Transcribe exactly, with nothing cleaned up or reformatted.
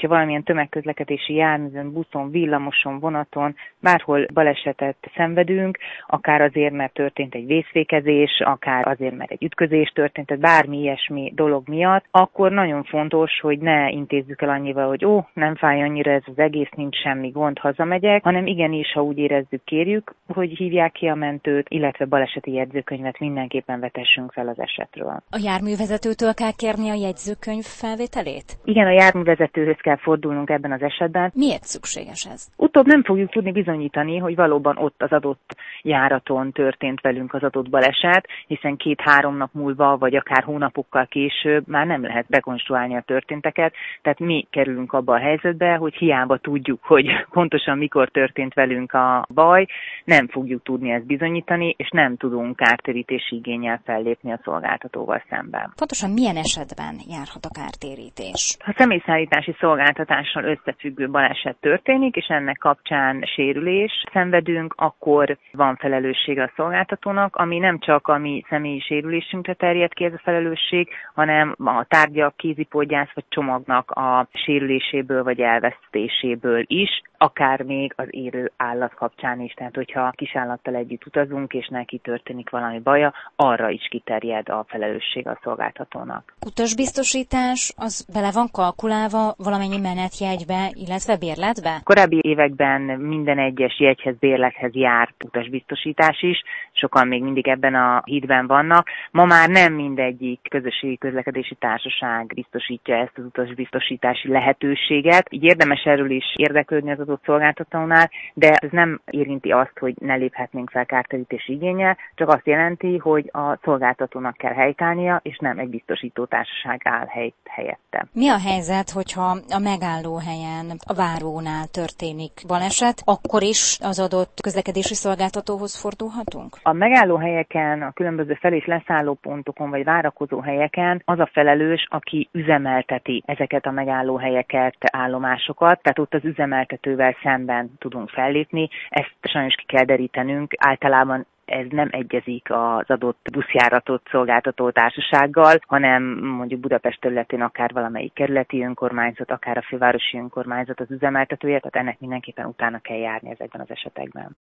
hogyha valamilyen tömegközlekedési járművön, buszon, villamoson, vonaton, bárhol balesetet szenvedünk, akár azért, mert történt egy vészfékezés, akár azért, mert egy ütközés történt, tehát bármi ilyesmi dolog miatt, akkor nagyon fontos, hogy ne intézzük el annyival, hogy ó, nem fáj annyira ez az egész, nincs semmi gond, hazamegyek, hanem igenis, ha úgy érezzük, kérjük, hogy hívják ki a mentőt, illetve baleseti jegyzőkönyvet mindenképpen vetessünk fel az esetről. A járművezetőtől kell kérni a jegyzőkönyv felvételét? Igen, a járművezetőhöz kell fordulnunk ebben az esetben. Miért szükséges ez? Utóbb nem fogjuk tudni bizonyítani, hogy valóban ott az adott járaton történt velünk az adott baleset, hiszen két-három nap múlva, vagy akár hónapokkal később már nem lehet rekonstruálni a történteket, tehát mi kerülünk abba a helyzetbe, hogy hiába tudjuk, hogy pontosan mikor történt velünk a baj, nem fogjuk tudni ezt bizonyítani, és nem tudunk kártérítési igénnyel fellépni a szolgáltatóval szemben. Pontosan milyen esetben járhat a kártérítés? Ha személyszállítási szolgáltatással összefüggő baleset történik, és ennek kapcsán sérülés szenvedünk, akkor van felelőssége a szolgáltatónak, ami nem csak a mi személyi sérülésünkre terjed ki ez a felelősség, hanem a tárgyak, kézipodgyász vagy csomagnak a sérüléséből vagy elvesztéséből is, akár még az élő állat kapcsán is. Tehát, hogyha kisállattal együtt utazunk, és neki történik valami baja, arra is kiterjed a felelősség a szolgáltatónak. Utasbiztosítás az bele van kalkulálva valamennyi menetjegybe, illetve bérletbe? Korábbi években minden egyes jegyhez, bérlethez járt utasbiztosítás is, sokan még mindig ebben a hídben vannak. Ma már nem mindegyik közösségi közlekedési társaság biztosítja ezt az utasbiztosítási lehetőséget. Így érdemes erről is érdeklődni az adott szolgáltatónál, de ez nem érinti azt, hogy ne léphetnénk fel kártérítési igénnyel, csak azt jelenti, hogy a szolgáltatónak kell helytállnia, és nem egy biztosító társaság áll hely, helyette. Mi a helyzet, hogyha a megállóhelyen, a várónál történik baleset, akkor is az adott közlekedési szolgáltatóhoz fordulhatunk? A megállóhelyeken, a különböző fel- és leszállópontokon vagy várakozó helyeken az a felelős, aki üzemelteti ezeket a megállóhelyeket, állomásokat, tehát ott az üzemeltetővel szemben tudunk fellépni. Ezt sajnos ki kell derítenünk. Általában ez nem egyezik az adott buszjáratot szolgáltató társasággal, hanem mondjuk Budapest területén akár valamelyik kerületi önkormányzat, akár a fővárosi önkormányzat az üzemeltetője, tehát ennek mindenképpen utána kell járni ezekben az esetekben.